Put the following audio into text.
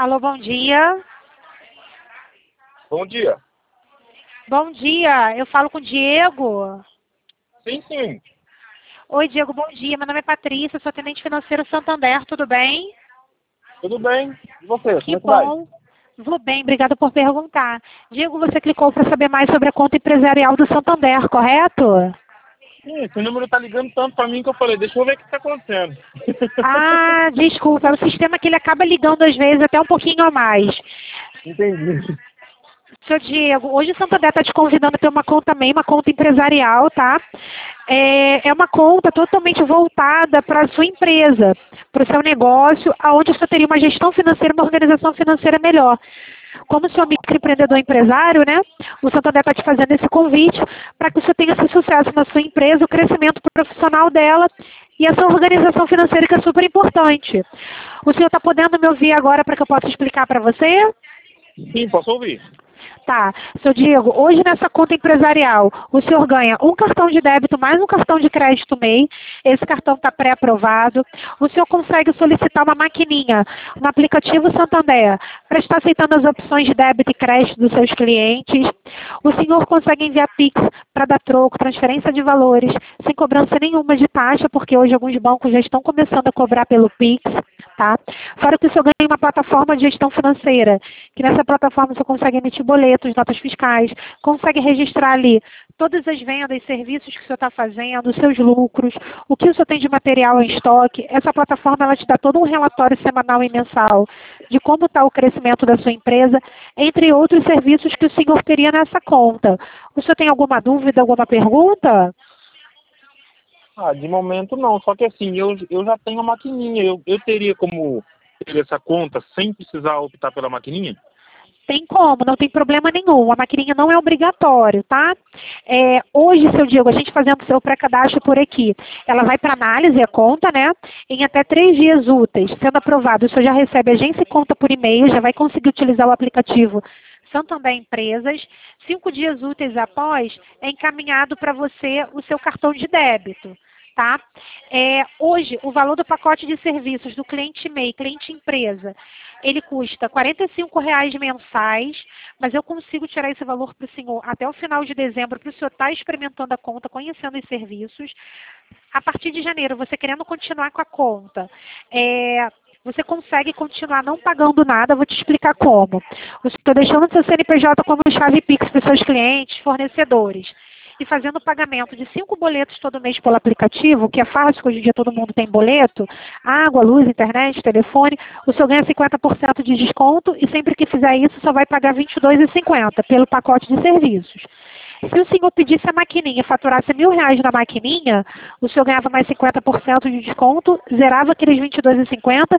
Alô, bom dia. Bom dia. Bom dia, eu falo com o Diego. Sim, sim. Oi, Diego, bom dia. Meu nome é Patrícia, sou atendente financeiro Santander, tudo bem? Tudo bem? E você, Que como é que vai? bom. Vou bem, obrigada por perguntar. Diego, você clicou para saber mais sobre a conta empresarial do Santander, correto? Sim, esse número tá ligando tanto pra mim que eu falei, deixa eu ver o que tá acontecendo. Ah, desculpa, é o sistema que ele acaba ligando às vezes até um pouquinho a mais. Entendi. Seu Diego, hoje o Santander está te convidando a ter uma conta MEI, uma conta empresarial, tá? É uma conta totalmente voltada para a sua empresa, para o seu negócio, aonde você teria uma gestão financeira, uma organização financeira melhor. Como seu microempreendedor empresário, né? O Santander está te fazendo esse convite para que você tenha esse sucesso na sua empresa, o crescimento profissional dela e essa organização financeira que é super importante. O senhor está podendo me ouvir agora para que eu possa explicar para você? Sim, posso ouvir. Tá, seu Diego, hoje nessa conta empresarial, o senhor ganha um cartão de débito mais um cartão de crédito MEI. Esse cartão está pré-aprovado. O senhor consegue solicitar uma maquininha no aplicativo Santander para estar aceitando as opções de débito e crédito dos seus clientes. O senhor consegue enviar Pix para dar troco, transferência de valores, sem cobrança nenhuma de taxa, porque hoje alguns bancos já estão começando a cobrar pelo Pix, tá? Fora que o senhor ganha uma plataforma de gestão financeira, que nessa plataforma você consegue emitir boletos, notas fiscais, consegue registrar ali todas as vendas, serviços que o senhor está fazendo, os seus lucros, o que o senhor tem de material em estoque. Essa plataforma ela te dá todo um relatório semanal e mensal de como está o crescimento da sua empresa, entre outros serviços que o senhor teria nessa conta. O senhor tem alguma dúvida, alguma pergunta? Ah, de momento não, só que assim, eu já tenho a maquininha, eu teria como ter essa conta sem precisar optar pela maquininha? Tem como, não tem problema nenhum. A maquininha não é obrigatório, tá? Hoje, seu Diego, a gente fazendo seu pré-cadastro por aqui, ela vai para análise, a conta, né? Em até 3 dias úteis. Sendo aprovado, o senhor já recebe agência e conta por e-mail, já vai conseguir utilizar o aplicativo Santander Empresas. 5 dias úteis após, é encaminhado para você o seu cartão de débito. Tá? Hoje, o valor do pacote de serviços do cliente MEI, cliente empresa, ele custa R$ 45,00 mensais, mas eu consigo tirar esse valor para o senhor até o final de dezembro, para o senhor estar experimentando a conta, conhecendo os serviços. A partir de janeiro, você querendo continuar com a conta, você consegue continuar não pagando nada, vou te explicar como. Você está deixando seu CNPJ como chave Pix para os seus clientes, fornecedores, e fazendo o pagamento de 5 boletos todo mês pelo aplicativo, que é fácil, que hoje em dia todo mundo tem boleto, água, luz, internet, telefone, o senhor ganha 50% de desconto e sempre que fizer isso só vai pagar R$ 22,50 pelo pacote de serviços. Se o senhor pedisse a maquininha e faturasse R$ 1.000 na maquininha, o senhor ganhava mais 50% de desconto, zerava aqueles R$ 22,50